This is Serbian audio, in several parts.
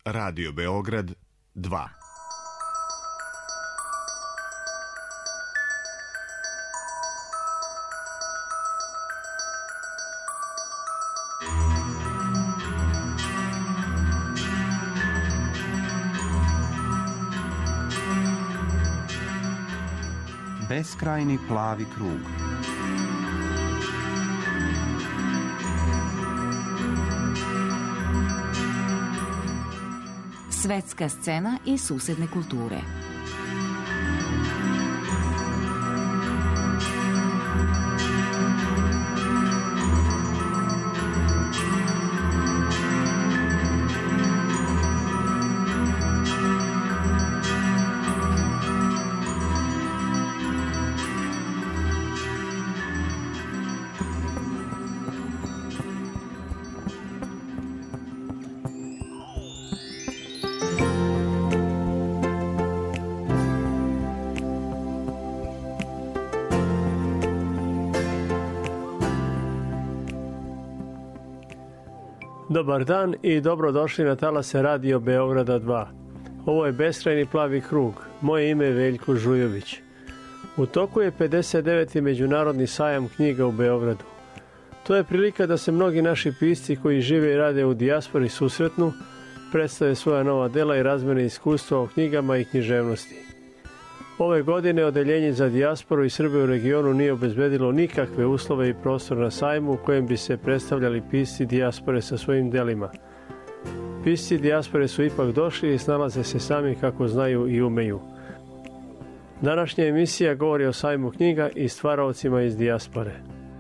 Radio Beograd 2. Beskrajni plavi krug. Svetska scena i susedne kulture. Dobar dan i dobrodošli na talase Radio Beograda 2. Ovo je Beskrajni plavi krug. Moje ime je Veljko Žujović. U toku je 59. Međunarodni sajam knjiga u Beogradu. To je prilika da se mnogi naši pisci koji žive i rade u dijaspori susretnu, predstave svoja nova dela i razmene iskustva o knjigama i književnosti. Ove godine Odeljenje za dijasporu i Srbe u regionu nije obezbedilo nikakve uslove i prostor na sajmu u kojem bi se predstavljali pisci dijaspore sa svojim delima. Pisci dijaspore su ipak došli i snalaze se sami kako znaju i umeju. Današnja emisija govori o sajmu knjiga i stvaraocima iz dijaspore.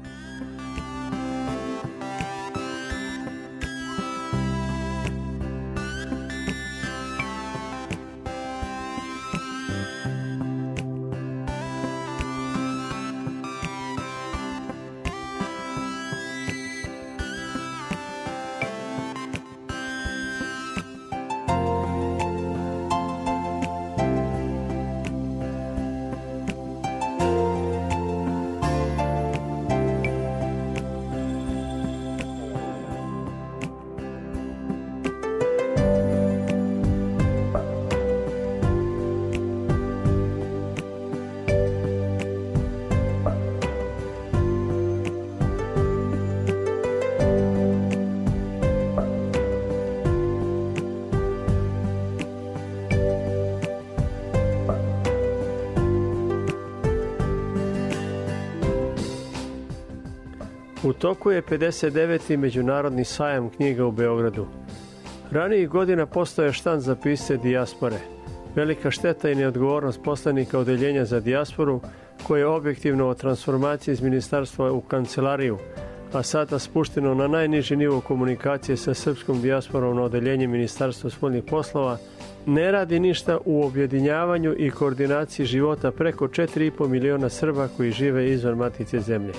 U toku je 59. Međunarodni sajam knjiga u Beogradu. Ranijih godina postojao je štand za pisce dijaspore. Velika šteta i neodgovornost poslanika Odeljenja za dijasporu, koje je objektivno od transformacije iz ministarstva u kancelariju, a sada spušteno na najniži nivo komunikacije sa srpskom dijasporom na Odeljenje Ministarstva spoljnih poslova, ne radi ništa u objedinjavanju i koordinaciji života preko 4,5 miliona Srba koji žive izvan matice zemlje.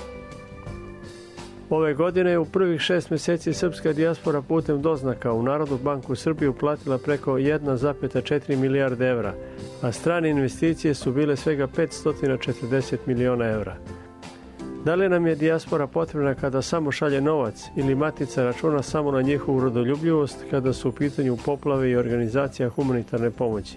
Ove godine je u prvih 6 meseci srpska dijaspora putem doznaka u Narodnu banku Srbije uplatila preko 1,4 milijarde evra, a strane investicije su bile svega 540 miliona evra. Da li nam je dijaspora potrebna kada samo šalje novac ili matica računa samo na njihovu rodoljubljivost kada su u pitanju poplave i organizacija humanitarne pomoći?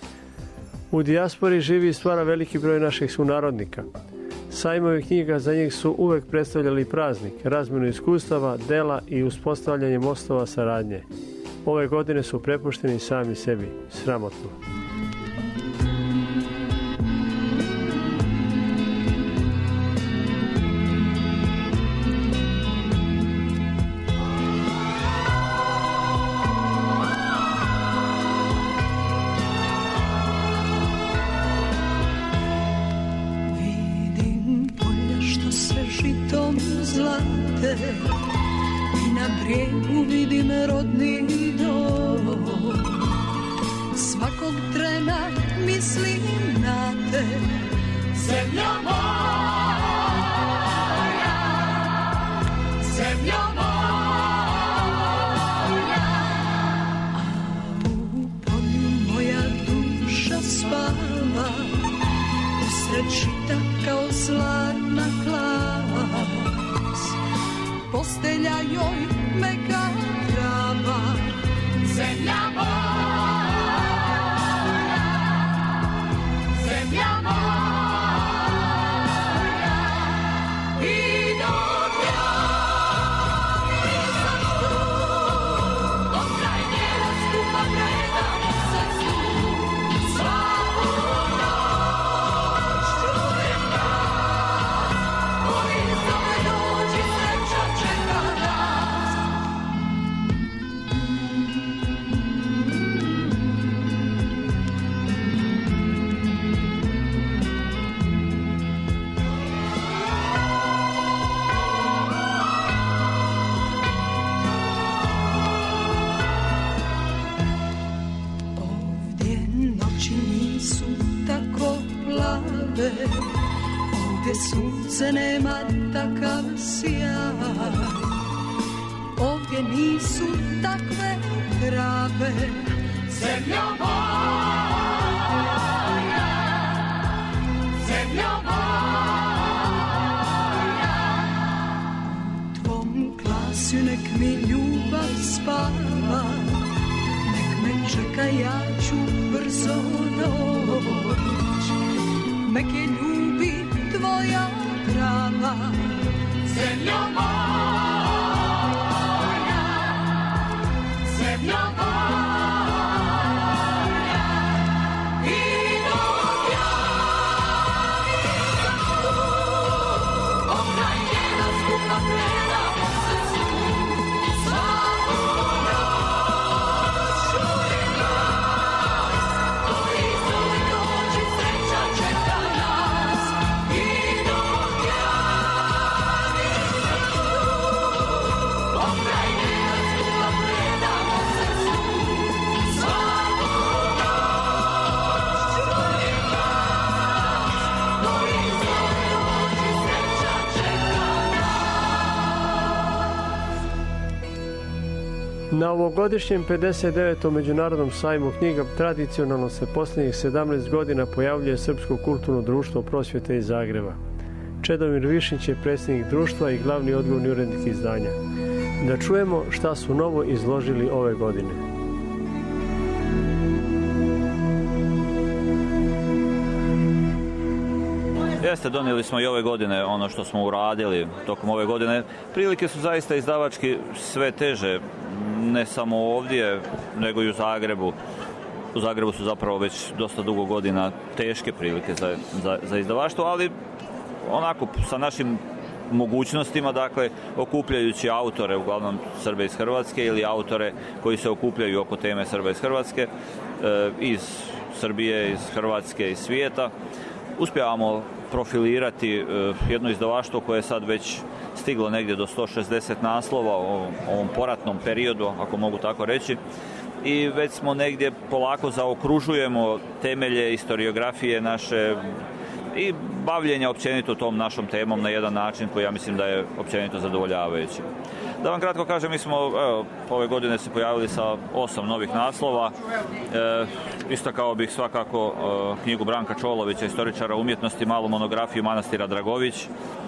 U dijaspori živi i stvara veliki broj naših sunarodnika. Sajmovi knjiga za njih su uvek predstavljali praznik, razmenu iskustava, dela i uspostavljanje mostova saradnje. Ove godine su prepušteni sami sebi. Sramotno. I na brijegu vidim rodni dom. Svakog trena mislim na te, zemlja moja, zemlja moja. A u polju moja duša spava, usred žita kao slavna klas. Postelja joj meka trava, zemlja moja. sunce nema takav sjaj, ovdje nisu takve trave. Zemlja moja, zemlja moja, tvom glasu nek mi ljubav spava, nek me čeka, ja ću brzo doć, nek je ljubi tvoja trava. Zemlja moja, zemlja moja, i dok ja nisam tu, pokraj njena skupa predamo se snu, svaku noć čujem glas, koji zove dođi, sreća čeka nas. I dok ja nisam tu, pokraj njena skupa predamo se snu, svaku noć čujem glas, koji zove dođi, sreća čeka Na ovogodišnjem 59. Međunarodnom sajmu knjiga tradicionalno se posljednjih 17 godina pojavljuje Srpsko kulturno društvo prosvjete iz Zagreba. Čedomir Višnjić je predsjednik društva i glavni odgovorni urednik izdanja. Da čujemo šta su novo izložili ove godine. Jeste, donijeli smo i ove godine ono što smo uradili tokom ove godine. Prilike su zaista izdavački sve teže, ne samo ovdje, nego i u Zagrebu. U Zagrebu su zapravo već dosta dugo godina teške prilike za izdavaštvo, ali onako sa našim mogućnostima, dakle, okupljajući autore, uglavnom Srbe iz Hrvatske ili autore koji se okupljaju oko teme Srbe iz Hrvatske, iz Srbije, iz Hrvatske, iz svijeta, uspijevamo profilirati jedno izdavaštvo koje je sad već stiglo negdje do 160 naslova u ovom poratnom periodu, ako mogu tako reći, i već smo negdje polako zaokružujemo temelje istoriografije naše i bavljenja općenito tom našom temom na jedan način koji ja mislim da je općenito zadovoljavajući. Da vam kratko kažem, mi smo ove godine se pojavili sa 8 novih naslova. Istakao bih svakako knjigu Branka Čolovića, istoričara umjetnosti, malu monografiju manastira Dragović.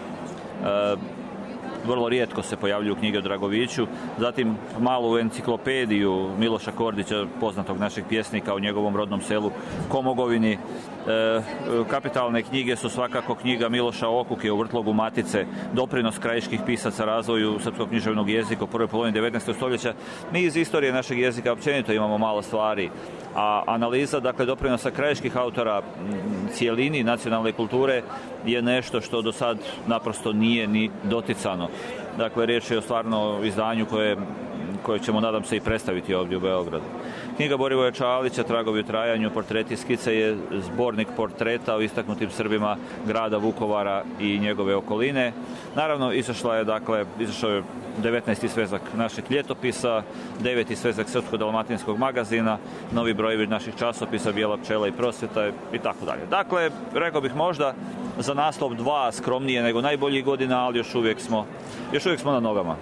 Vrlo rijetko se pojavljuju knjige o Dragoviću. Zatim malu enciklopediju Miloša Kordića, poznatog našeg pjesnika, u njegovom rodnom selu Komogovini. Kapitalne knjige su svakako knjiga Miloša Okuke u Vrtlogu Matice, doprinos krajiških pisaca razvoju srpskog književnog jezika u prvoj polovini 19. stoljeća. Mi iz istorije našeg jezika općenito imamo malo stvari, a analiza, dakle, doprinosa krajiških autora cijelini nacionalne kulture je nešto što do sad naprosto nije ni doticano. Dakle, riječ je o stvarno izdanju koje ćemo, nadam se, i predstaviti ovdje u Beogradu. Knjiga Borivoja Čalića, Tragovi u trajanju, portreti i skice, je zbornik portreta o istaknutim Srbima grada Vukovara i njegove okoline. Naravno, izašao je 19. svezak naših ljetopisa, 9. svezak Srpsko-dalmatinskog magazina, novi brojevi naših časopisa, Bijela pčela i prosvjeta i tako dalje. Dakle, rekao bih možda za naslov 2 skromnije nego najboljih godina, ali još uvijek smo na nogama.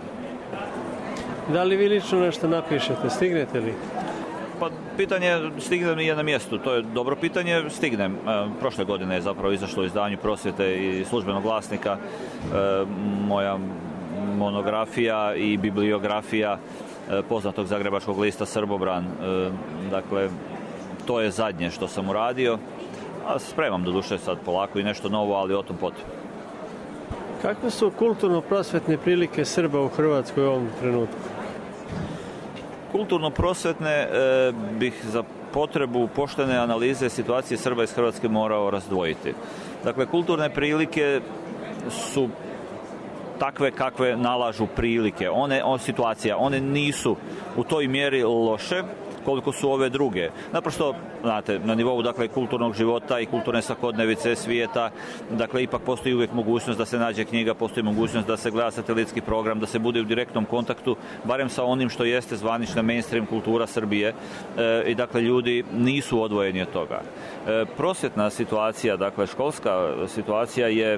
Da li vi lično nešto napišete? Stignete li? Pa pitanje stignem nije na mjestu, to je dobro pitanje, stignem. Prošle godine je zapravo izašlo u izdanju Prosvjete i Službenog glasnika moja monografija i bibliografija poznatog zagrebačkog lista Srbobran. Dakle, to je zadnje što sam uradio, a spremam doduše sad polako i nešto novo, ali o tom potom. Kakve su kulturno-prosvetne prilike Srba u Hrvatskoj u ovom trenutku? Kulturno-prosvetne bih za potrebu poštene analize situacije Srba iz Hrvatske morao razdvojiti. Dakle, kulturne prilike su takve kakve nalažu prilike. One nisu u toj mjeri loše koliko su ove druge. Naprosto, znate, na nivou, dakle, kulturnog života i kulturne svakodnevice svijeta, dakle, ipak postoji uvijek mogućnost da se nađe knjiga, postoji mogućnost da se gleda satelitski program, da se bude u direktnom kontaktu, barem sa onim što jeste zvanična mainstream kultura Srbije, i dakle, ljudi nisu odvojeni od toga. Prosvjetna situacija, dakle, školska situacija je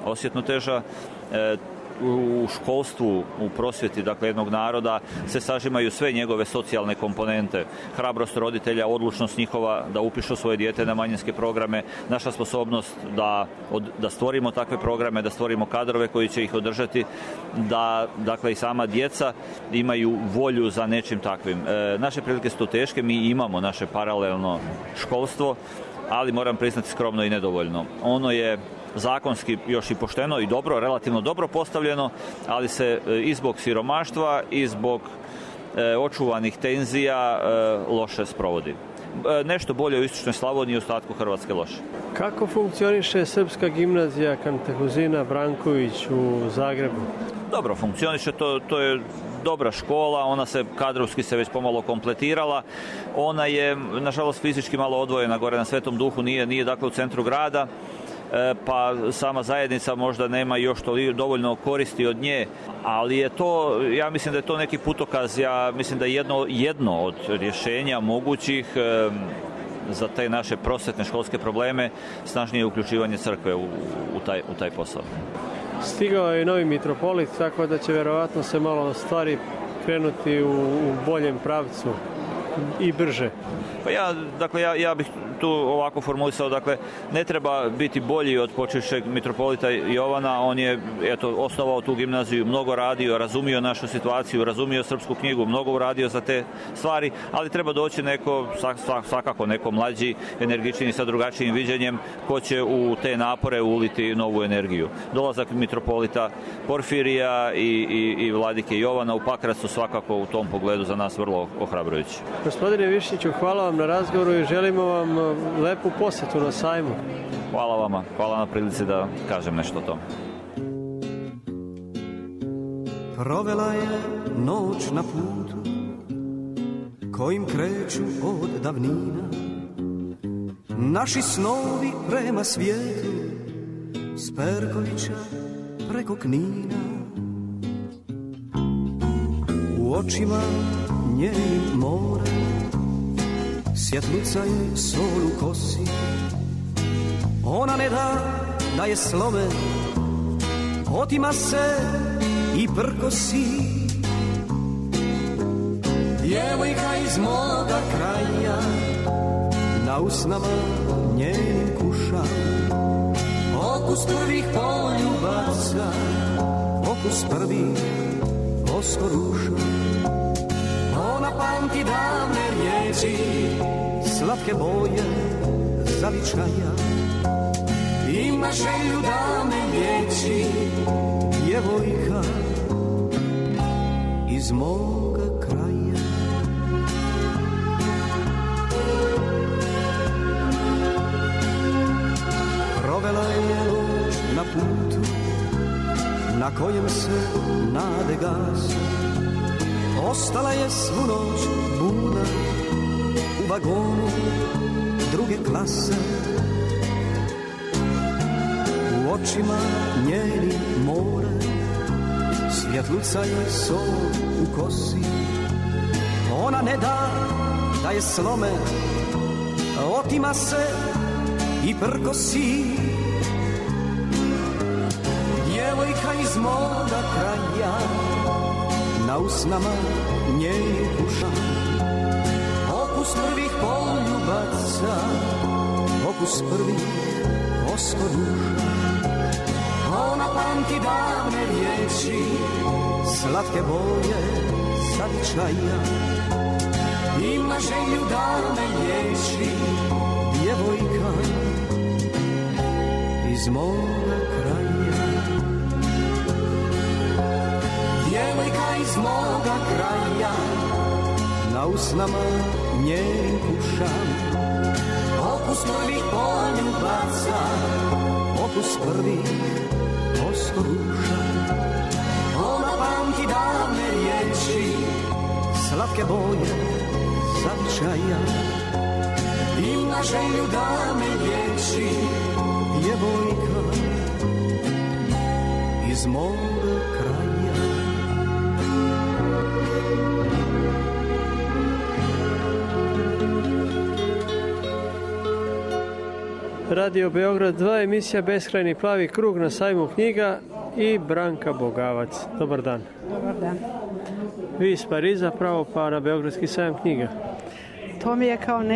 osjetno teža. U školstvu, u prosvjeti, dakle, jednog naroda se sažimaju sve njegove socijalne komponente. Hrabrost roditelja, odlučnost njihova da upišu svoje dijete na manjinske programe, naša sposobnost da stvorimo takve programe, da stvorimo kadrove koji će ih održati, da, dakle, i sama djeca imaju volju za nečim takvim. Naše prilike su to teške, mi imamo naše paralelno školstvo, ali moram priznati skromno i nedovoljno. Ono je zakonski još i pošteno i dobro, relativno dobro postavljeno, ali se i zbog siromaštva i zbog očuvanih tenzija loše sprovodi. Nešto bolje u istočnoj Slavoniji i u ostatku Hrvatske loše. Kako funkcioniše Srpska gimnazija Kantehuzina Branković u Zagrebu? Dobro funkcioniše, to je dobra škola, ona se kadrovski se već pomalo kompletirala. Ona je, nažalost, fizički malo odvojena gore na Svetom Duhu, nije dakle u centru grada, pa sama zajednica možda nema još dovoljno koristi od nje, ali je to, ja mislim da je to neki putokaz, ja mislim da je jedno od rješenja mogućih za te naše prosvetne školske probleme snažnije uključivanje crkve u taj posao. Stigao je i novi mitropolit, tako da će vjerovatno se malo stvari krenuti u boljem pravcu i brže. Pa ja bih tu ovako formulisao, dakle, ne treba biti bolji od počivšeg mitropolita Jovana, on je osnovao tu gimnaziju, mnogo radio, razumio našu situaciju, razumio srpsku knjigu, mnogo uradio za te stvari, ali treba doći svakako neko mlađi, energičniji, sa drugačijim viđenjem, ko će u te napore uliti novu energiju. Dolazak mitropolita Porfirija i vladike Jovana u Pakrac su svakako u tom pogledu za nas vrlo ohrabrujući. Gospodine Višnjiću, hvala vam na razgovoru i želimo vam lepu posjetu na sajmu. Hvala vama, hvala na prilici da kažem nešto o tome. Provela je noć na putu kojim kreću od davnina naši snovi prema svijetu s Perkovića preko Knina. U očima njenim more, svjetluca joj sol u kosi, ona ne da je slome, otima se i prkosi. Djevojka iz moga kraja na usnama njenim kuša, okus prvih poljubaca, okus prvih oskoruša. Ona pamti davne riječi, slatke boje zavičaja, ima želju davne riječi, djevojka iz moga kraja. Provela je noć na putu na kojem se nade gase, ostala je svu noć budna u vagonu druge klase. U očima njeni more, svjetluca je sol u kosi, ona ne da je slome, otima se i prkosi. Djevojka iz moga kraja na usnama njenih kuša, okus prvih poljubaca, okus prvih oskoduša. Ona pamti davne riječi, slatke boje zavičaja, ima želju davne riječi, djevojka iz moga kraja. Djevojka iz moga kraja na usnama njenim kuša, okus prvih poljubaca, okus prvih oskoruša. Ona pamti davne riječi, slatke boje zavičaja, ima želju davne riječi, djevojka iz moga kraja. Radio Beograd 2, emisija Beskrajni plavi krug na sajmu knjiga i Branka Bogavac. Dobar dan. Dobar dan. Vi iz Pariza pravo pa na Beogradski sajam knjiga. To mi je kao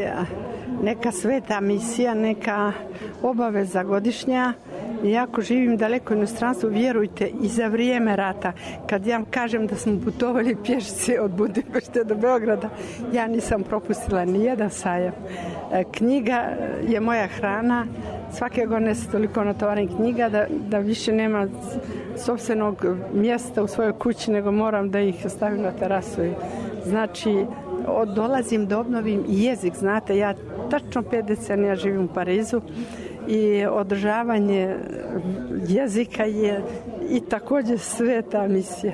neka sveta misija, neka obaveza godišnja. Iako živim daleko u inostranstvu, vjerujte, i za vrijeme rata, kad ja kažem da smo putovali pješice od Budimpešte do Beograda, ja nisam propustila ni jedan sajam. Knjiga je moja hrana. Svake godine se toliko natovarim knjiga da više nema sopstvenog mjesta u svojoj kući, nego moram da ih stavim na terasu. Znači, dolazim da obnovim jezik. Znate, ja tačno 5 decenija živim u Parizu i održavanje jezika je i također sveta misija.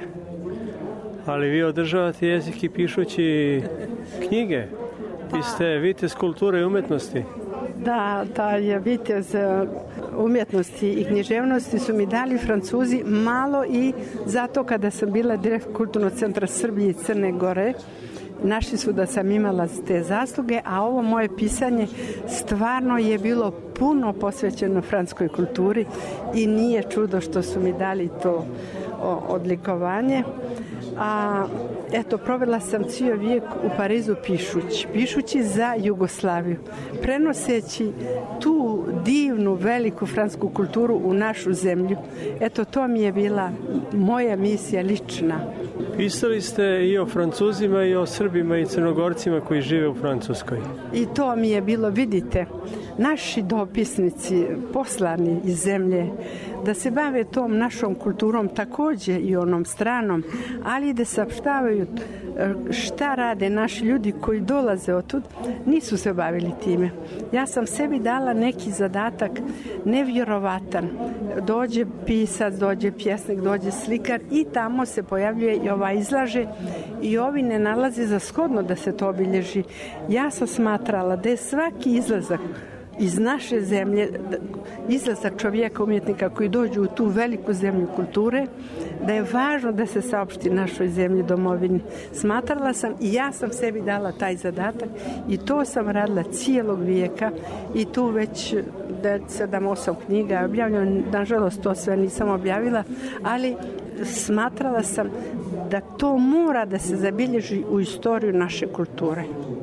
Ali vi održavate jezik i pišući knjige. Vi ste vitez kulture i umjetnosti. Da, taj vitez umjetnosti i književnosti su mi dali Francuzi malo i zato kada sam bila direktor Kulturnog centra Srbije i Crne Gore, našli su da sam imala te zasluge, a ovo moje pisanje stvarno je bilo puno posvećeno francuskoj kulturi i nije čudo što su mi dali to odlikovanje. A eto, provela sam cijeli vijek u Parizu pišući za Jugoslaviju, prenoseći tu divnu, veliku francusku kulturu u našu zemlju. Eto, to mi je bila moja misija lična. Pisali ste i o Francuzima i o Srbima i Crnogorcima koji žive u Francuskoj. I to mi je bilo, vidite, naši dopisnici poslani iz zemlje da se bave tom našom kulturom također i onom stranom, ali da saopštavaju šta rade naši ljudi koji dolaze otud, nisu se bavili time. Ja sam sebi dala neki zadatak nevjerovatan. Dođe pisac, dođe pjesnik, dođe slikar i tamo se pojavljuje i ova izlaže i ovi ne nalaze za shodno da se to obilježi. Ja sam smatrala da je svaki izlazak iz naše zemlje, izlazak čovjeka, umjetnika koji dođu u tu veliku zemlju kulture, da je važno da se saopšti našoj zemlji, domovini. Smatrala sam i ja sam sebi dala taj zadatak i to sam radila cijelog vijeka i tu već 7-8 knjiga objavljeno. Nažalost, to sve nisam objavila, ali smatrala sam da to mora da se zabilježi u istoriju naše kulture.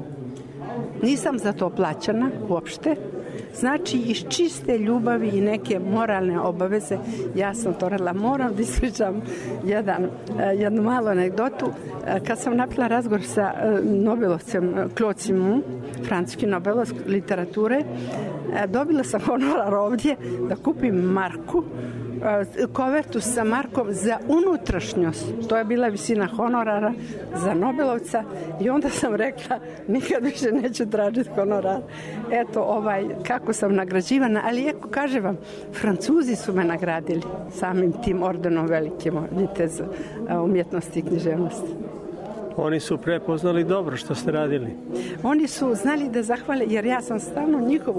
Nisam za to plaćana uopšte. Znači, iz čiste ljubavi i neke moralne obaveze ja sam to radila. Moram da ispričam jednu malu anegdotu. Kad sam napravila razgovor sa Nobelovcem Claude Simon, francuski Nobelov literature, dobila sam honorar ovdje da kupim marku, kovertu sa markom za unutrašnjost. To je bila visina honorara za Nobelovca i onda sam rekla nikad više neću tražiti honorar. Eto, kako sam nagrađivana, ali ako kažem vam, Francuzi su me nagradili samim tim ordenom velikim vitez umjetnosti i književnosti. Oni su prepoznali dobro što ste radili. Oni su znali da zahvale, jer ja sam stalno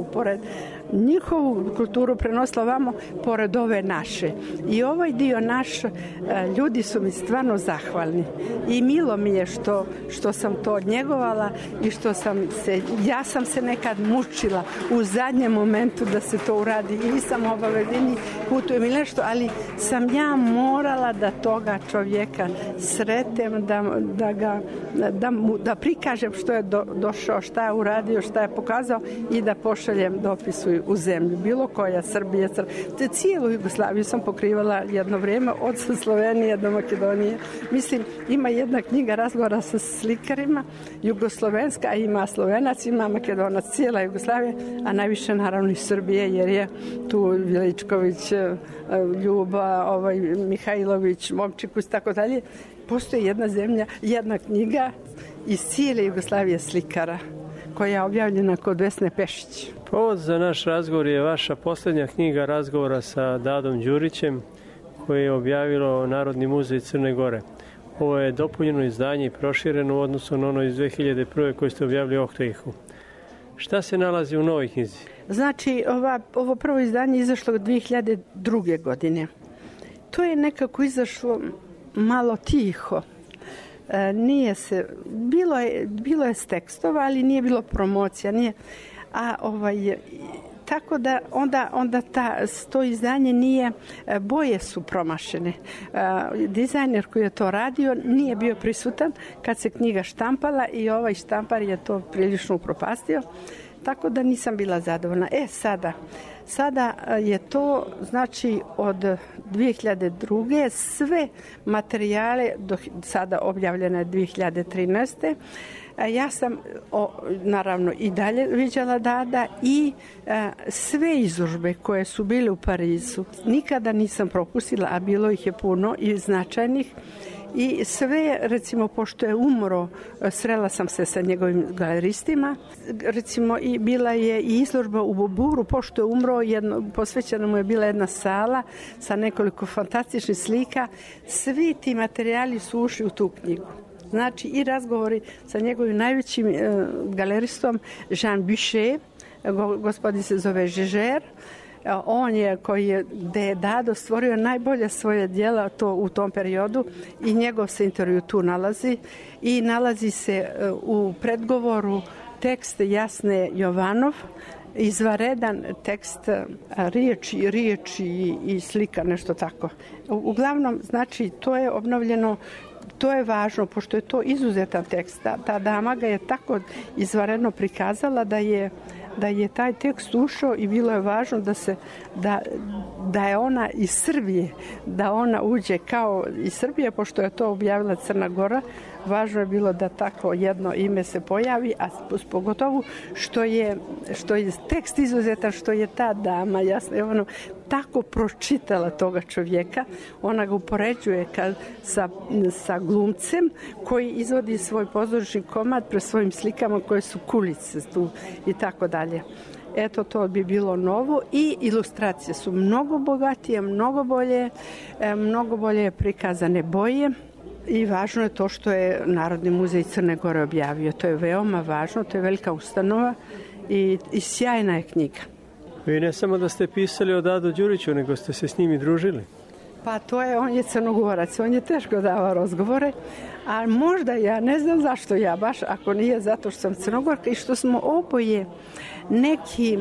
njihovu kulturu prenosila vamo pored ove naše. I ovaj dio naš, ljudi su mi stvarno zahvalni. I milo mi je što sam to njegovala i ja sam se nekad mučila u zadnjem momentu da se to uradi. I nisam obavezini putujem ili nešto, ali sam ja morala da toga čovjeka sretem, da prikažem što je došao, šta je uradio, šta je pokazao i da pošaljem dopis u zemlju. Bilo koja, Srbija, cijelu Jugoslaviju sam pokrivala jedno vrijeme, od Slovenije do Makedonije. Mislim, ima jedna knjiga razgovora sa slikarima, jugoslovenska, a ima Slovenac, ima Makedonac, cijela Jugoslavija, a najviše naravno i Srbije, jer je tu Veličković, Ljuba, Mihajlović, Momčikus, tako dalje. Postoji jedna zemlja, jedna knjiga iz cijele Jugoslavije slikara, koja je objavljena kod Vesne Pešić. Povod za naš razgovor je vaša posljednja knjiga razgovora sa Dadom Đurićem, koje je objavilo Narodni muzej Crne Gore. Ovo je dopunjeno izdanje i prošireno u odnosu na ono iz 2001. koje ste objavili u Ohtojihu. Šta se nalazi u novoj knjizi? Znači, ovo prvo izdanje je izašlo 2002. godine. To je nekako izašlo malo tiho. Bilo je s tekstova, ali nije bilo promocija. A tako da onda to izdanje nije, boje su promašene. Dizajner koji je to radio nije bio prisutan kad se knjiga štampala i ovaj štampar je to prilično upropastio, tako da nisam bila zadovoljna. Sada je to, znači, od 2002. sve materijale do sada objavljene 2013. Ja sam naravno i dalje viđala Dada i sve izložbe koje su bile u Parizu nikada nisam propustila, a bilo ih je puno i značajnih. I sve, recimo, pošto je umro, srela sam se sa njegovim galeristima. Recimo, i bila je i izložba u Boburu, pošto je umro, posvećena mu je bila jedna sala sa nekoliko fantastičnih slika. Svi ti materijali su ušli u tu knjigu. Znači, i razgovori sa njegovim najvećim galeristom, Jean Buchet, gospodin se zove Žežer. On je gde je Dado stvorio najbolje svoje djela u tom periodu i njegov se intervju tu nalazi i nalazi se u predgovoru tekst Jasne Jovanov, izvaredan tekst riječi i slika, nešto tako. Uglavnom, znači, to je obnovljeno. To je važno, pošto je to izuzetan tekst. Ta dama ga je tako izvanredno prikazala da je taj tekst ušao i bilo je važno da je ona iz Srbije, da ona uđe kao iz Srbije, pošto je to objavila Crna Gora. Važno je bilo da tako jedno ime se pojavi, a pogotovo što je tekst izuzetan, što je ta dama jasno tako pročitala toga čovjeka. Ona ga upoređuje sa glumcem koji izvodi svoj pozorišni komad pred svojim slikama koje su kulice tu i tako dalje. Eto, to bi bilo novo i ilustracije su mnogo bogatije, mnogo bolje prikazane boje. I važno je to što je Narodni muzej Crne Gore objavio. To je veoma važno, to je velika ustanova i sjajna je knjiga. Vi ne samo da ste pisali o Dadu Đuriću, nego ste se s njim i družili. Pa on je Crnogorac, on je teško davao razgovore, a možda ja, ne znam zašto ja baš, ako nije zato što sam Crnogorka i što smo oboje neki,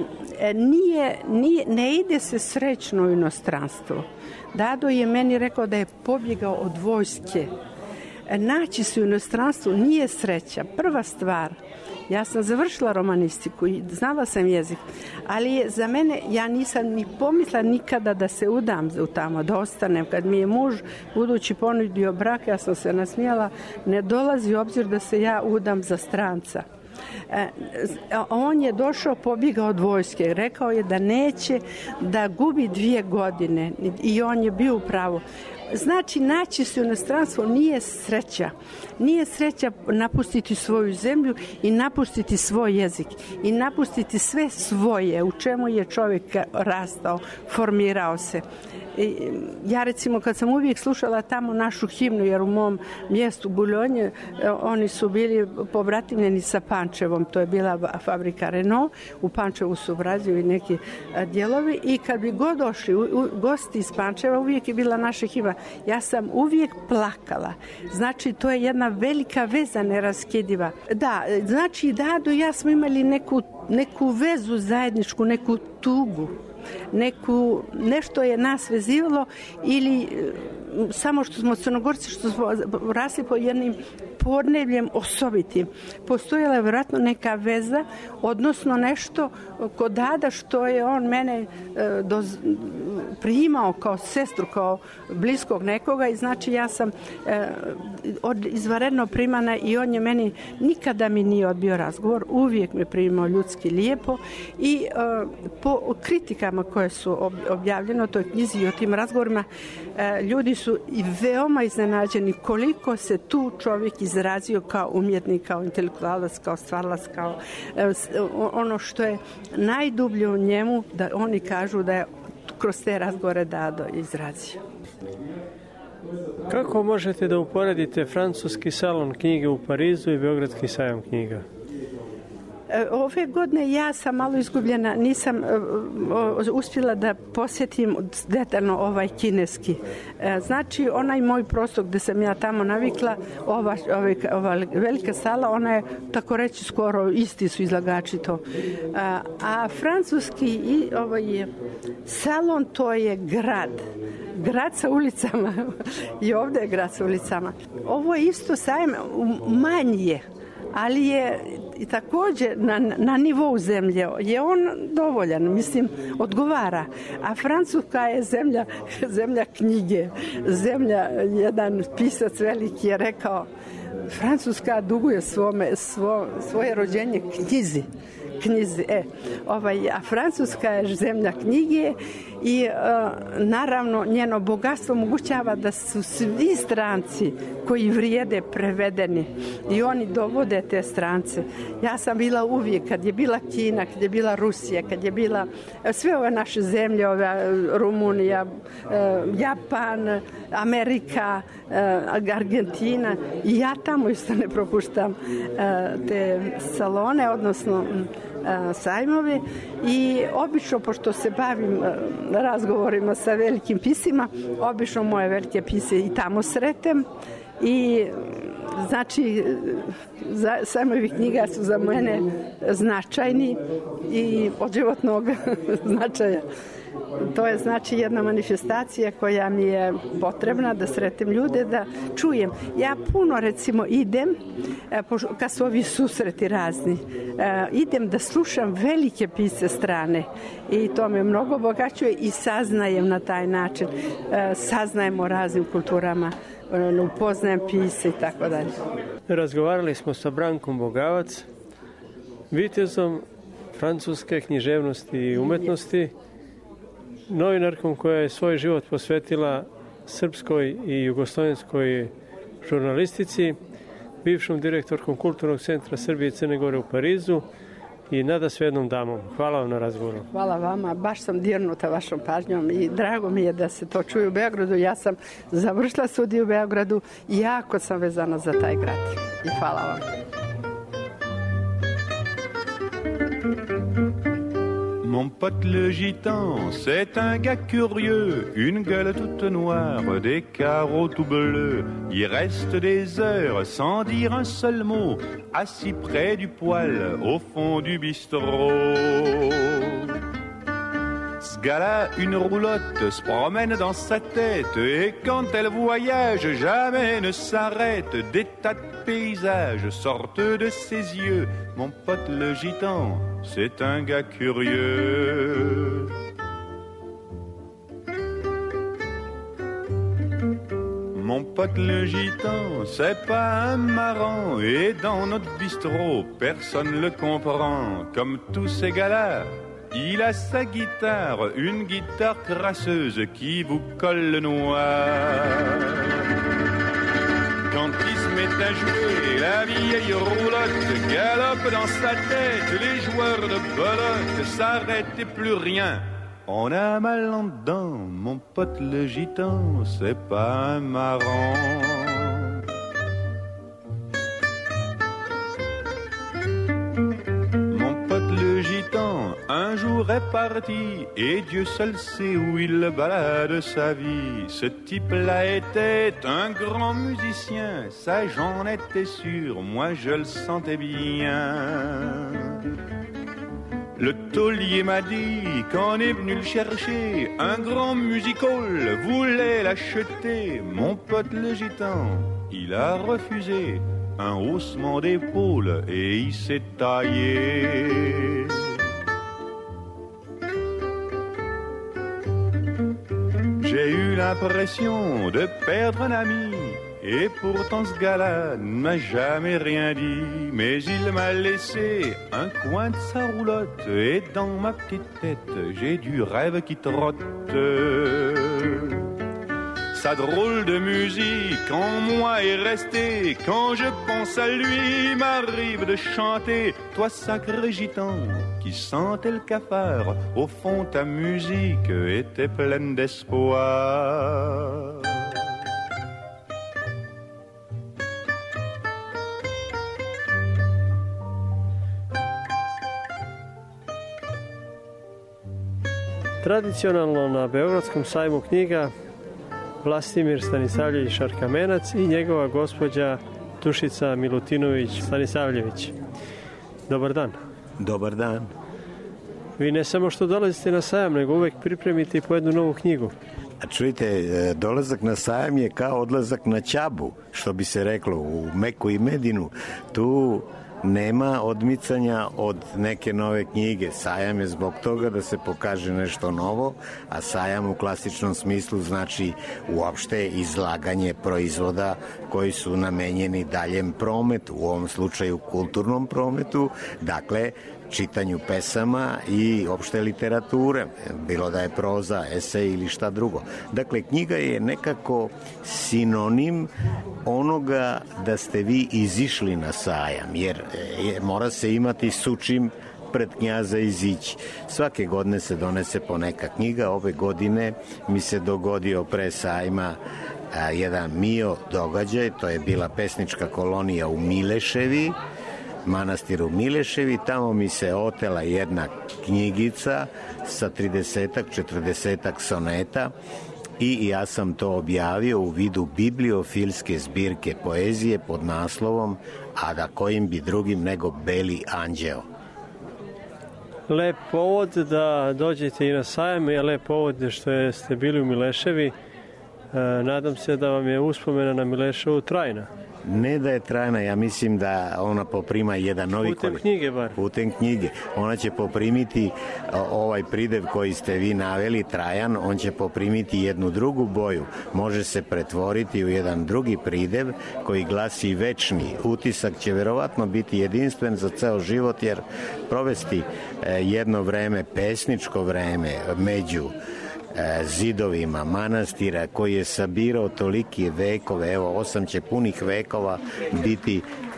ne ide se srećno u inostranstvo. Dado je meni rekao da je pobjegao od vojske. Naći se u inostranstvu nije sreća. Prva stvar, ja sam završila romanistiku i znala sam jezik, ali je za mene, ja nisam ni pomislila nikada da se udam tamo, da ostanem. Kad mi je muž budući ponudio brak, ja sam se nasmijala, ne dolazi u obzir da se ja udam za stranca. On je došao, pobjegao od vojske, rekao je da neće da gubi 2 godine i on je bio u pravu. Znači, naći se u inostranstvu nije sreća. Nije sreća napustiti svoju zemlju i napustiti svoj jezik i napustiti sve svoje u čemu je čovjek rastao, formirao se. Ja recimo kad sam uvijek slušala tamo našu himnu, jer u mom mjestu Buljonje oni su bili pobratimljeni sa Pančevom, to je bila fabrika Renault, u Pančevu su obrađeni neki dijelovi i kad bi god došli gosti iz Pančeva, uvijek je bila naša himna. Ja sam uvijek plakala. Znači, to je jedna velika veza neraskidiva. Da, znači Dado i ja smo imali neku vezu zajedničku, neku tugu. Nešto je nas vezivalo ili samo što smo Crnogorci, što smo rasli po jednim podnebljem osobitim. Postojala je vjerojatno neka veza, odnosno nešto kod Dada što je on mene primao kao sestru, kao bliskog nekoga i znači ja sam izvanredno primana i on je meni, nikada mi nije odbio razgovor, uvijek me primao ljudski lijepo i po kritikama koje su objavljene o toj knjizi i o tim razgovorima, ljudi su i veoma iznenađeni koliko se tu čovjek izrazio kao umjetnik, kao intelektualac, kao stvaralac, kao ono što je najdublje u njemu, da oni kažu da je kroz te razgovore Dado izrazio. Kako možete da uporedite francuski salon knjige u Parizu i Beogradski sajam knjiga? Ove godine ja sam malo izgubljena, nisam uspjela da posjetim detaljno ovaj kineski. Znači, onaj moj prostor gde sam ja tamo navikla, ova velika sala, ona je, tako reći, skoro isti su izlagači to. A francuski ovaj salon, to je grad sa ulicama. I ovdje je grad sa ulicama. Ovo je isto sajam, manji je, ali je i također na nivou zemlje. Je on dovoljan, mislim, odgovara. A Francuska je zemlja knjige. Zemlja, jedan pisac veliki je rekao, Francuska duguje svoje rođenje knjizi. A Francuska je zemlja knjige i naravno njeno bogatstvo omogućava da su svi stranci koji vrijede prevedeni i oni dovode te strance. Ja sam bila uvijek, kad je bila Kina, kad je bila Rusija, kad je bila sve ove naše zemlje, Rumunija, Japan, Amerika, Argentina, i ja tamo isto ne propuštam te salone, odnosno sajmove, i obično, pošto se bavim razgovorima sa velikim pisima, obično moje velike pise i tamo sretem i znači sajmovi knjiga su za mene značajni i od životnog značaja. To je znači jedna manifestacija koja mi je potrebna da sretem ljude, da čujem. Ja puno recimo idem, kad su ovi susreti razni, idem da slušam velike pisce strane i to me mnogo obogaćuje i saznajem na taj način. Saznajem o raznim kulturama, upoznajem pisce i tako dalje. Razgovarali smo sa Brankom Bogavac, vitezom francuske književnosti i umetnosti, novinarkom koja je svoj život posvetila srpskoj i jugoslovenskoj žurnalistici, bivšom direktorkom Kulturnog centra Srbije i Crne Gore u Parizu i nadasvednom damom. Hvala vam na razgovoru. Hvala vama, baš sam dirnuta vašom pažnjom i drago mi je da se to čuje u Beogradu. Ja sam završila studiju u Beogradu i jako sam vezana za taj grad. I hvala vam. Mon pote le gitan, c'est un gars curieux, une gueule toute noire, des carreaux tout bleus. Il reste des heures sans dire un seul mot, assis près du poêle au fond du bistrot. Ce gars-là, une roulotte se promène dans sa tête et quand elle voyage, jamais ne s'arrête. Des tas de paysages sortent de ses yeux. Mon pote le gitan, c'est un gars curieux. Mon pote le gitan, c'est pas un marrant et dans notre bistrot, personne le comprend. Comme tous ces gars-là, il a sa guitare, une guitare crasseuse qui vous colle le noir. Quand il se met à jouer, la vieille roulotte galope dans sa tête, les joueurs de belote s'arrêtent et plus rien. On a mal en dedans, mon pote le gitan, c'est pas un marrant. Un jour est parti et Dieu seul sait où il balade sa vie. Ce type-là était un grand musicien, ça j'en étais sûr, moi je le sentais bien. Le taulier m'a dit qu'on est venu le chercher, un grand music-hall voulait l'acheter. Mon pote le gitan, il a refusé, un haussement d'épaule et il s'est taillé. J'ai eu l'impression de perdre un ami, et pourtant ce gars-là ne m'a jamais rien dit. Mais il m'a laissé un coin de sa roulotte, et dans ma petite tête, j'ai du rêve qui trotte. Sa drôle de musique en moi est restée, quand je pense à lui, m'arrive de chanter. Toi sacré gitan, qui sentait le cafard, au fond ta musique était pleine d'espoir. Tradicionalno na Beogradskom sajmu knjiga Vlastimir Stanisavljević Šarkamenac i njegova gospođa Dušica Milutinović Stanisavljević. Dobar dan. Dobar dan. Vi ne samo što dolazite na sajam, nego uvek pripremite i po jednu novu knjigu. A čujte, dolazak na sajam je kao odlazak na Čabu, što bi se reklo, u Meku i Medinu. Tu nema odmicanja od neke nove knjige. Sajam je zbog toga da se pokaže nešto novo, a sajam u klasičnom smislu znači uopšte izlaganje proizvoda koji su namenjeni daljem prometu, u ovom slučaju kulturnom prometu, dakle čitanju pesama i opšte literature, bilo da je proza, esej ili šta drugo. Dakle, knjiga je nekako sinonim onoga da ste vi izišli na sajam, jer mora se imati sučim pred knjaza izići. Svake godine se donese po neka knjiga. Ove godine mi se dogodio pre sajma jedan mio događaj, to je bila pesnička kolonija u Mileševi, manastiru Mileševi. Tamo mi se otela jedna knjigica sa 30-ak, 40-ak soneta i ja sam to objavio u vidu bibliofilske zbirke poezije pod naslovom A da kojim bi drugim nego Beli anđeo. Lep povod da dođete i na sajam je lep povod što ste bili u Mileševi. Nadam se da vam je uspomena na Mileševu trajna. Ne da je trajna, ja mislim da ona poprima jedan novi... Putem knjige bar. Putem knjige. Ona će poprimiti ovaj pridev koji ste vi naveli, trajan, on će poprimiti jednu drugu boju. Može se pretvoriti u jedan drugi pridev koji glasi večni. Utisak će verovatno biti jedinstven za ceo život, jer provesti jedno vreme, pesničko vreme, među zidovima manastira koji je sabirao tolike vekove, evo 8 će punih vekova biti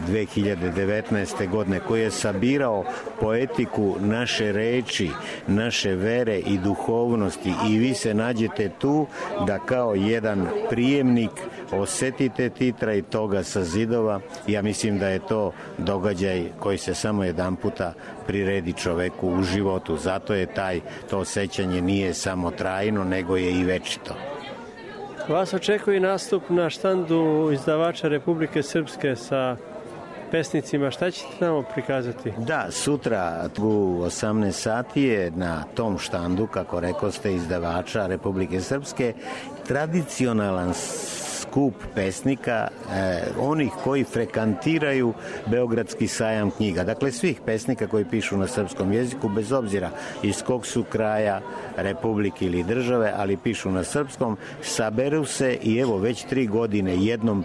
2019. godine, koji je sabirao poetiku naše reči, naše vere i duhovnosti, i vi se nađete tu da kao jedan prijemnik osetite titraj toga sa zidova. Ja mislim da je to događaj koji se samo jedan puta priredi čoveku u životu. Zato je to osjećanje nije samo trajno, nego je i večito. Vas očekuje nastup na štandu izdavača Republike Srpske sa pesnicima. Šta ćete tamo prikazati? Da, sutra u 18 sati je na tom štandu, kako rekoste, izdavača Republike Srpske, tradicionalan skup pesnika, onih koji frekantiraju Beogradski sajam knjiga. Dakle, svih pesnika koji pišu na srpskom jeziku, bez obzira iz kog su kraja republike ili države, ali pišu na srpskom, saberu se i evo već 3 godine jednom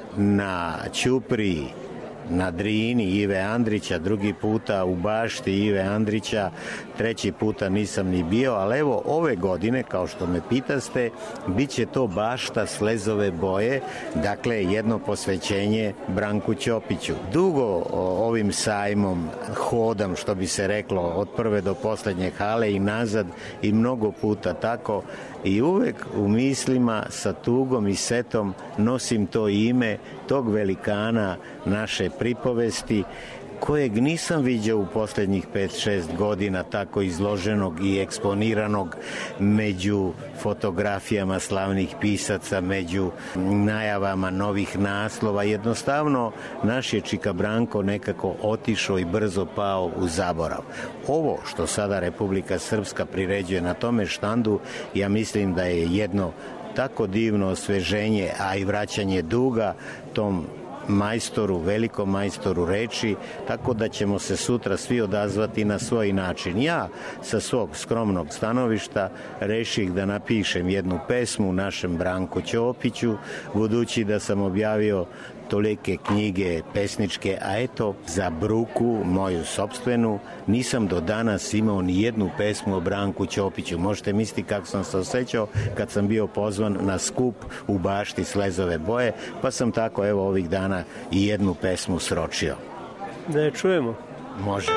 na Ćupriji, na Drini Ive Andrića, drugi puta u Bašti Ive Andrića, 3. puta nisam ni bio, ali evo ove godine, kao što me pitaste, bit će to Bašta Slezove boje, dakle jedno posvećenje Branku Ćopiću. Dugo ovim sajmom hodam, što bi se reklo, od prve do poslednje hale i nazad i mnogo puta tako, i uvek u mislima sa tugom i setom nosim to ime tog velikana naše pripovesti, kojeg nisam viđao u posljednjih 5-6 godina tako izloženog i eksponiranog među fotografijama slavnih pisaca, među najavama novih naslova. Jednostavno, naš je Čika Branko nekako otišao i brzo pao u zaborav. Ovo što sada Republika Srpska priređuje na tome štandu, ja mislim da je jedno tako divno osveženje, a i vraćanje duga tom majstoru, velikom majstoru reči, tako da ćemo se sutra svi odazvati na svoj način. Ja sa svog skromnog stanovišta reših da napišem jednu pesmu našem Branku Ćopiću, budući da sam objavio tolike knjige pesničke, a eto, za bruku moju sopstvenu nisam do danas imao ni jednu pesmu o Branku Ćopiću. Možete misliti kako sam se osjećao kad sam bio pozvan na skup u Bašti Slezove boje, pa sam tako evo ovih dana i jednu pesmu sročio. Da je čujemo. Može.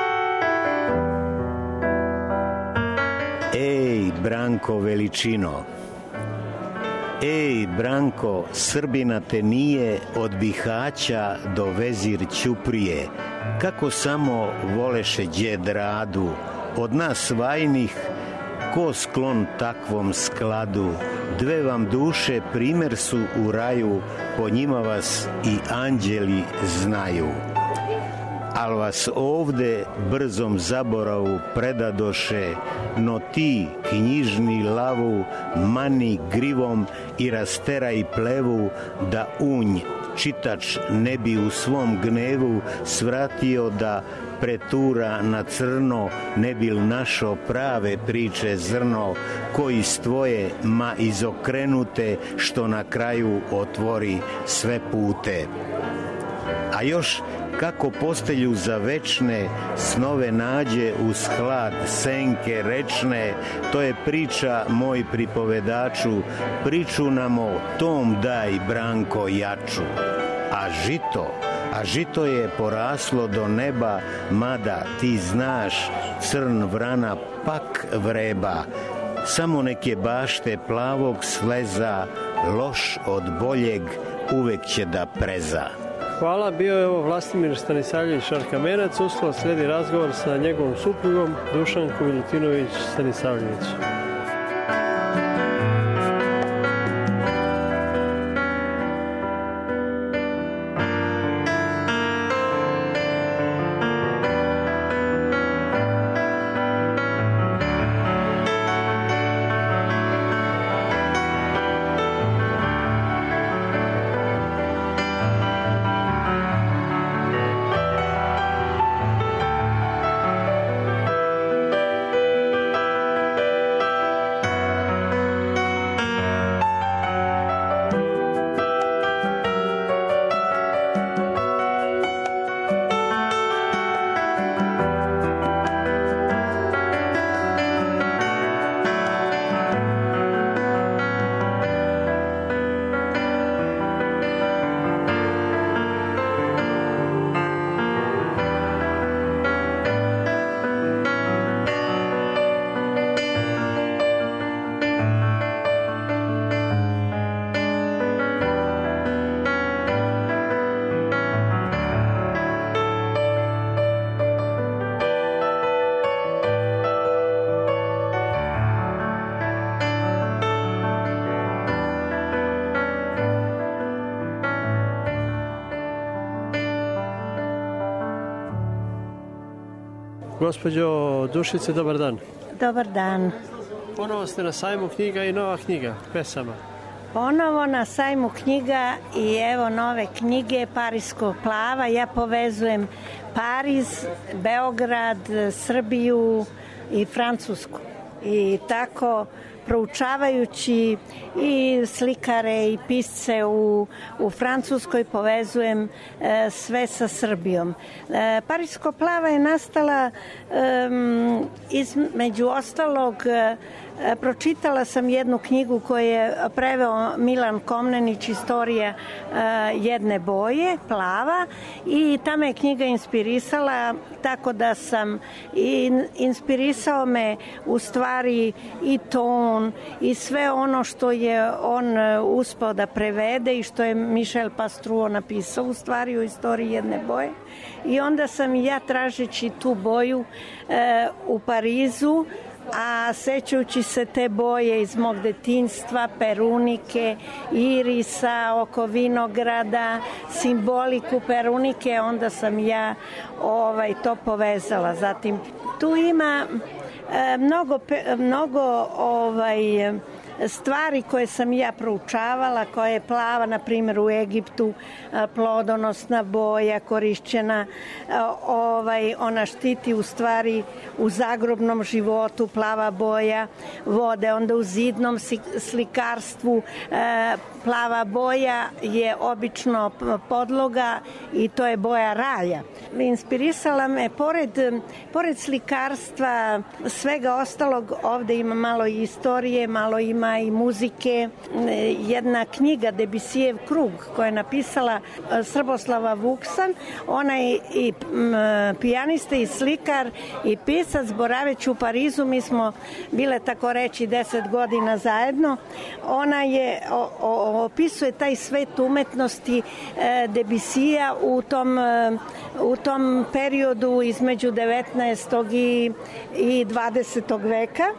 Ej, Branko veličino, ej, Branko, Srbina te nije od Bihaća do Vezir Ćuprije, kako samo voleše đed Radu, od nas vajnih ko sklon takvom skladu, dve vam duše primer su u raju, po njima vas i anđeli znaju. Al vas ovde brzom zaboravu predadoše, no ti knjižni lavu mani grivom i rasteraj plevu, da unj čitač ne bi u svom gnevu svratio da pretura na crno, ne bil našo prave priče zrno, koji stvoje ma izokrenute, što na kraju otvori sve pute. A još kako postelju za večne snove nađe uz hlad senke rečne, to je priča moj pripovedaču, priču nam o tom daj Branko jaču. A žito je poraslo do neba, mada ti znaš crn vrana pak vreba, samo neke bašte plavog sleza, loš od boljeg uvek će da preza. Hvala, bio je ovo Vlastimir Stanisavljević Šarkamenac. Uskoro sledi razgovor sa njegovom suprugom Dušankom Milutinović Stanisavljević. Gospođo Dušice, dobar dan. Dobar dan. Ponovo ste na sajmu knjiga i nova knjiga pesama. Ponovo na sajmu knjiga i evo nove knjige Parisko plava. Ja povezujem Pariz, Beograd, Srbiju i Francusku. I tako proučavajući i slikare i pisce u Francuskoj povezujem sve sa Srbijom. Parisko plava je nastala između ostalog, pročitala sam jednu knjigu koju je preveo Milan Komnenić, Istorija jedne boje, plava, i ta me knjiga inspirisala, tako da sam inspirisao me u stvari i ton i sve ono što je on uspeo da prevede i što je Michel Pastrouo napisao u stvari u Istoriji jedne boje. I onda sam i ja tražeći tu boju u Parizu, a sećajući se te boje iz mog detinjstva, perunike, irisa, oko vinograda, simboliku perunike, onda sam ja to povezala. Zatim, tu ima mnogo stvari koje sam ja proučavala, koja je plava, na primjer u Egiptu, plodonosna boja korišćena, ona štiti u stvari u zagrobnom životu, plava boja vode, onda u zidnom slikarstvu plava boja je obično podloga i to je boja ralja. Inspirisala me, pored slikarstva, svega ostalog, ovde ima malo i istorije, malo ima i muzike. Jedna knjiga Debisijev krug koja je napisala Srboslava Vuksan, ona je i pijanista i slikar i pisac, boraveći u Parizu, mi smo bile tako reći 10 godina zajedno. Ona je opisuje taj svet umetnosti Debisija u tom periodu između 19. i 20. veka.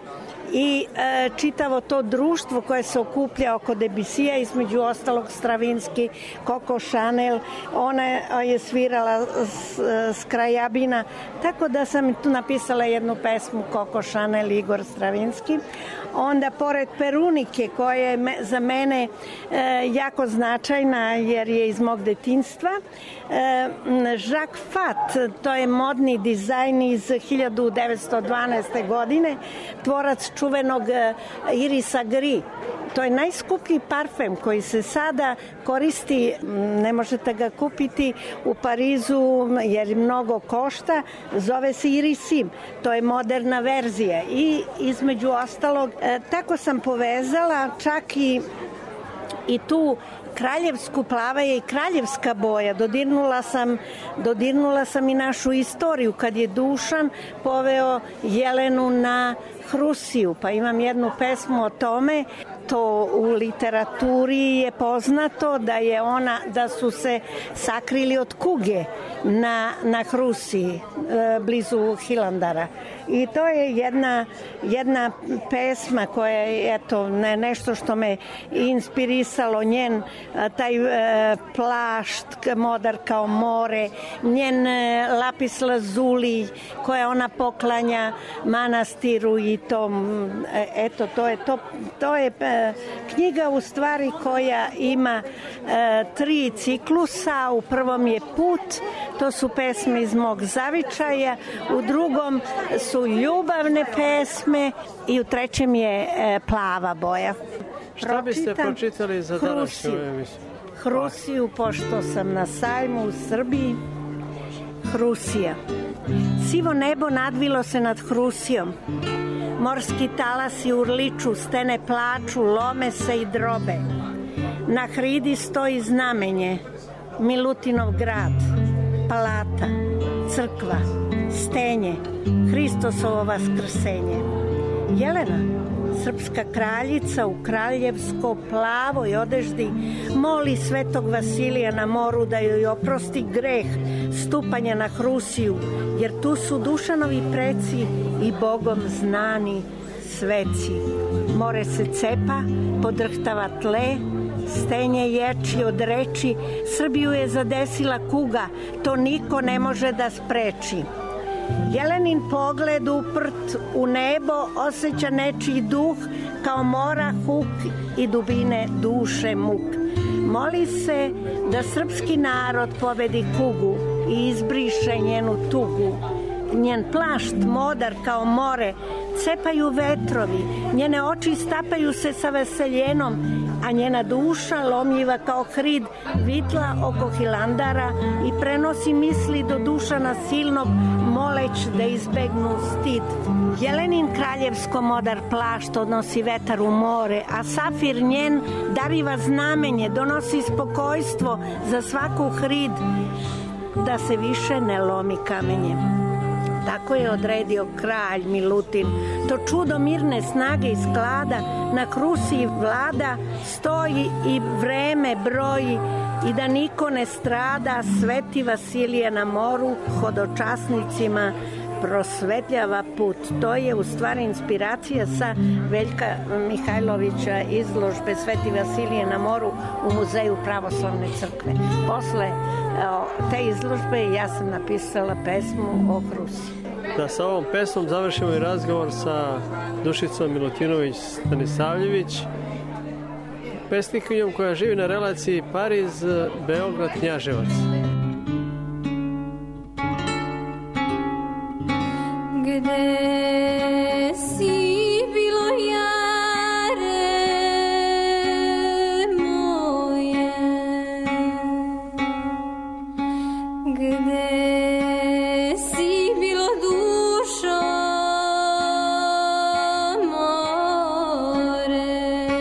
i čitavo to društvo koje se okuplja oko Debusija, između ostalog Stravinski, Coco Chanel, ona je svirala Skrajabina, tako da sam tu napisala jednu pesmu Coco Chanel, Igor Stravinski. Onda pored Perunike koja je za mene jako značajna jer je iz mog detinjstva, Jacques Fat, to je modni dizajn iz 1912. godine, tvorac čuvenog Irisa Gris. To je najskuplji parfem koji se sada koristi, ne možete ga kupiti u Parizu jer mnogo košta, zove se Irisim, to je moderna verzija i između ostalog tako sam povezala čak i tu kraljevsku, plava je i kraljevska boja. Dodirnula sam i našu istoriju kad je Dušan poveo Jelenu na Hrusiju, pa imam jednu pesmu o tome. To u literaturi je poznato da su se sakrili od kuge na Hrusiji, blizu Hilandara. I to je jedna pesma koja je nešto što me inspirisalo, njen taj plašt modar kao more, njen lapis lazuli koja ona poklanja manastiru i to je knjiga u stvari koja ima 3 ciklusa. U prvom je Put, to su pesme iz mog zavičaja, u drugom su ljubavne pesme i u trećem je Plava boja. Šta biste pročitali za današnju emisiju? Hrusiju, pošto sam na sajmu u Srbiji. Hrusija. Sivo nebo nadvilo se nad Hrusijom. Morski talasi urliču, stene plaču, lome se i drobe. Na hridi stoji znamenje, Milutinov grad, palata, crkva, stenje, Hristosovo vaskrsenje. Jelena, srpska kraljica u kraljevsko plavoj odeždi, moli svetog Vasilija na moru da joj oprosti greh stupanja na Hrusiju, jer tu su Dušanovi preci i Bogom znani sveci. More se cepa, podrhtava tle, stenje ječi od reči, Srbiju je zadesila kuga, to niko ne može da spreči. Jelenin pogled uprt u nebo osjeća nečiji duh kao mora huk i dubine duše muk. Moli se da srpski narod pobedi kugu i izbriše njenu tugu. Njen plašt modar kao more, cepaju vetrovi, njene oči stapaju se sa veseljenom, a njena duša lomljiva kao hrid vitla oko Hilandara i prenosi misli do Dušana silnog, moleć da izbegnu stid. Jelenin kraljevsko modar plašt odnosi vetar u more, a safir njen dariva znamenje, donosi spokojstvo za svaku hrid da se više ne lomi kamenje. Tako je odredio kralj Milutin. To čudo mirne snage i sklada na Hrusiji vlada, stoji i vreme broji i da niko ne strada, sveti Vasilije na moru hodočasnicima prosvetljava put. To je u stvari inspiracija sa Veljka Mihajlovića izložbe Sveti Vasilije na moru u Muzeju pravoslavne crkve. Posle te izložbe ja sam napisala pesmu o Hrusiji. Da sa ovom pesmom završimo i razgovor sa Dušicom Milutinović-Stanisavljević, pesnikinjom koja živi na relaciji Pariz-Beograd-Knjaževac. Gde si bilo jare moje, gde si bilo dušo more,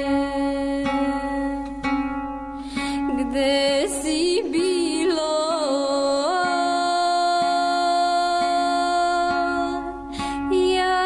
gde si bilo ja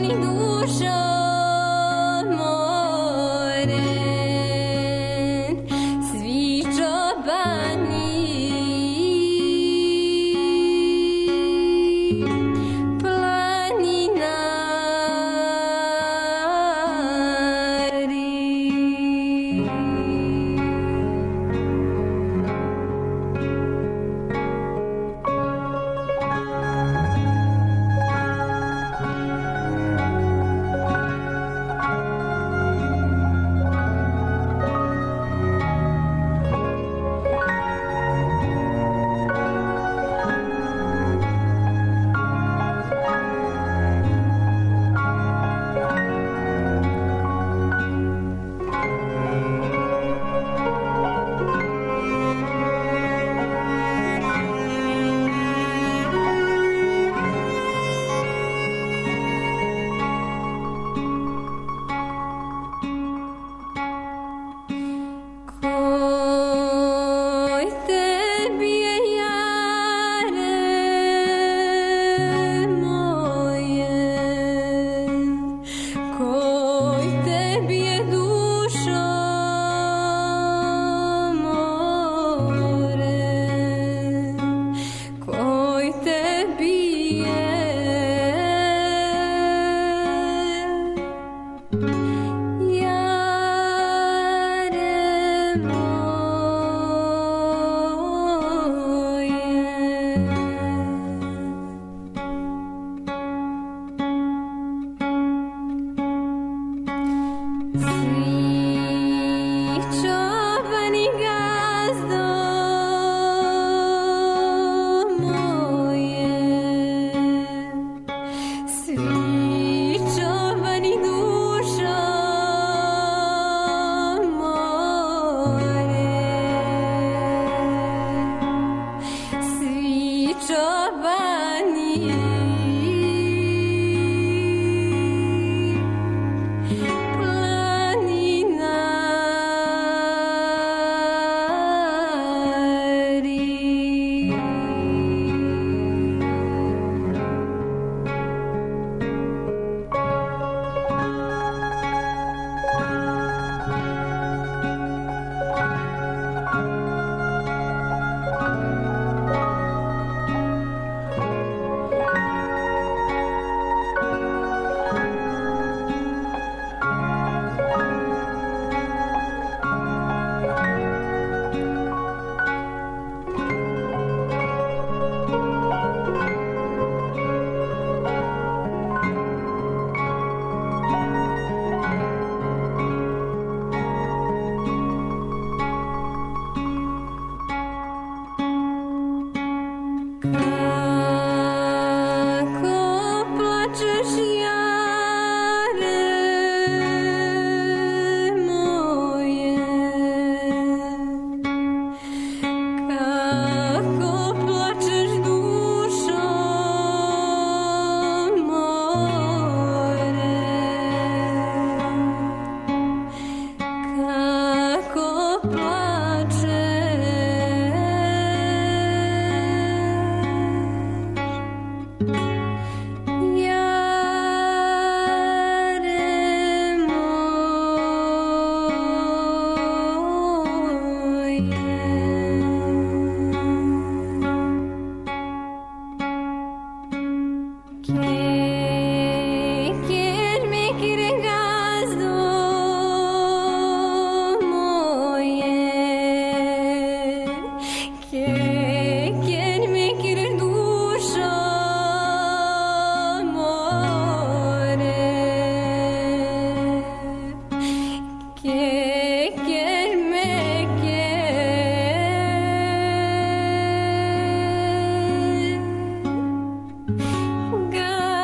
God.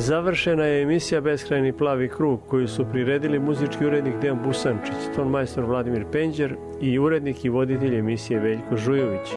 Završena je emisija Beskrajni plavi krug koju su priredili muzički urednik Dejan Busančić, ton majstor Vladimir Penđer i urednik i voditelj emisije Veljko Žujović.